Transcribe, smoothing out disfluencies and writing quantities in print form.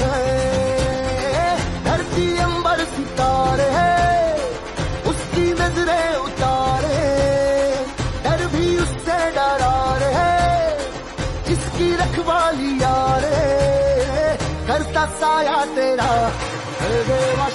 धरती अंबर सितारे उसकी नजरें उतारे, डर भी उससे डरा रे जिसकी रखवाली यारे, करता साया तेरा